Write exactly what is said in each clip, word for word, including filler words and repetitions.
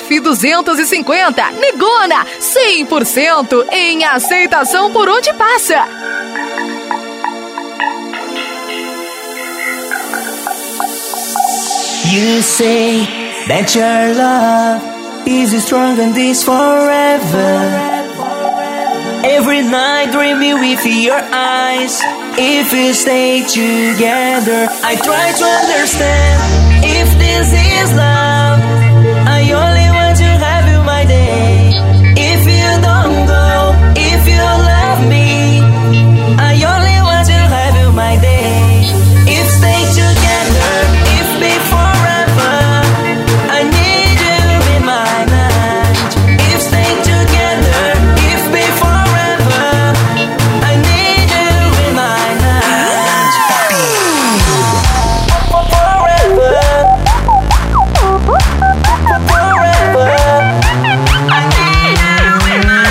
F duzentos e cinquenta. Negona, cem por cento em aceitação por onde passa. You say that your love is strong and this forever. Every night dreaming with your eyes. If we stay together, I try to understand if this is love. I only want to have you my day. If you don't go, if you love me, I only want to have you my day. If stay together, if be forever, I need you in my night. If stay together, if be forever, I need you in my night. Forever, forever, I need you in my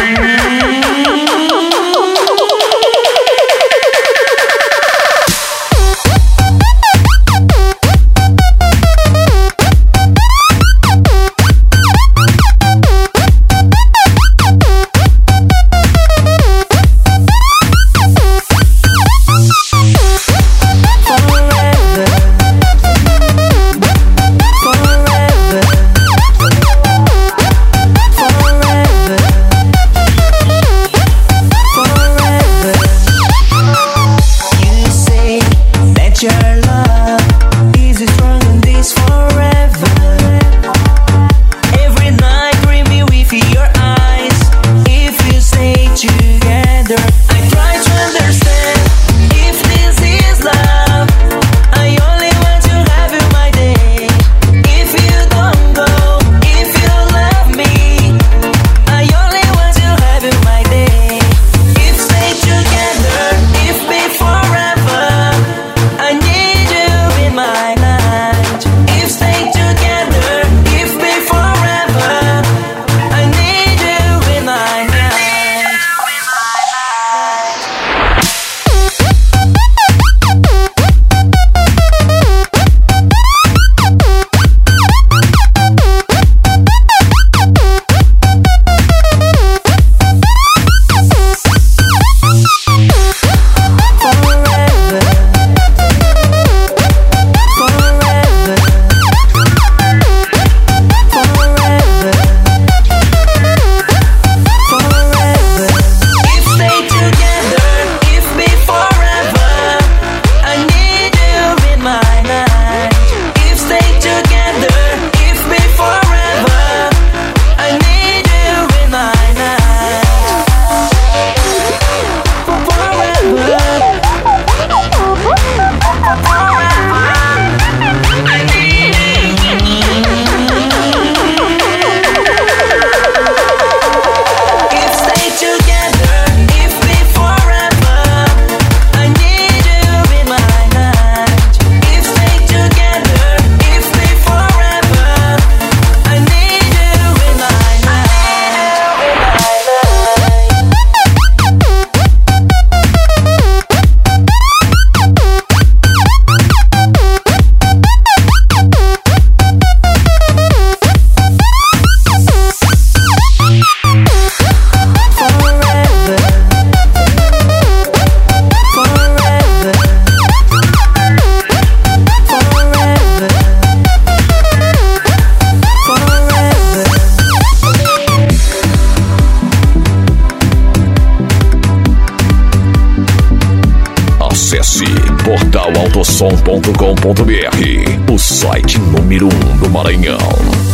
Acesse portal autosom ponto com ponto br, o site número um do Maranhão.